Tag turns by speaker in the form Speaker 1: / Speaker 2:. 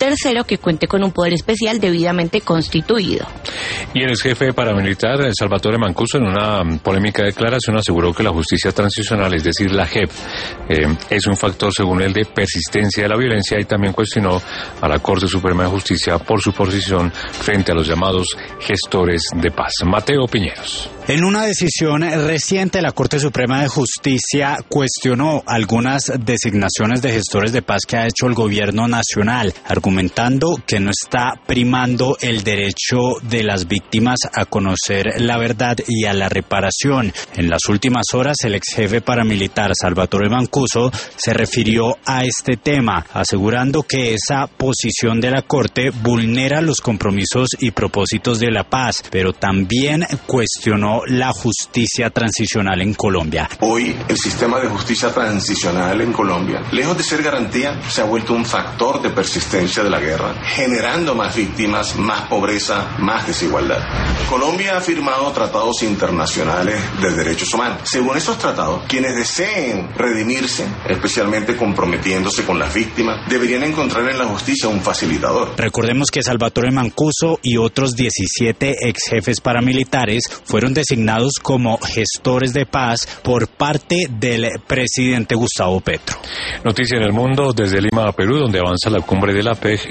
Speaker 1: tercero que cuente con un poder especial debidamente constituido.
Speaker 2: Y el exjefe paramilitar, Salvatore Mancuso, en una polémica declaración aseguró que la justicia transicional, es decir, la JEP, es un factor, según él, de persistencia de la violencia, y también cuestionó a la Corte Suprema de Justicia por su posición frente a los llamados gestores de paz. Mateo Piñeros.
Speaker 3: En una decisión reciente, la Corte Suprema de Justicia cuestionó algunas designaciones de gestores de paz que ha hecho el gobierno nacional, argumentando que no está primando el derecho de las víctimas a conocer la verdad y a la reparación. En las últimas horas, el ex jefe paramilitar Salvatore Mancuso se refirió a este tema, asegurando que esa posición de la Corte vulnera los compromisos y propósitos de la paz, pero también cuestionó la justicia transicional en Colombia.
Speaker 4: Hoy el sistema de justicia transicional en Colombia, lejos de ser garantía, se ha vuelto un factor de persistencia de la guerra, generando más víctimas, más pobreza, más desigualdad. Colombia ha firmado tratados internacionales de derechos humanos. Según esos tratados, quienes deseen redimirse, especialmente comprometiéndose con las víctimas, deberían encontrar en la justicia un facilitador.
Speaker 3: Recordemos que Salvatore Mancuso y otros 17 ex jefes paramilitares fueron designados como gestores de paz por parte del presidente Gustavo Petro.
Speaker 2: Noticia en el mundo desde Lima, Perú, donde avanza la cumbre de la PEG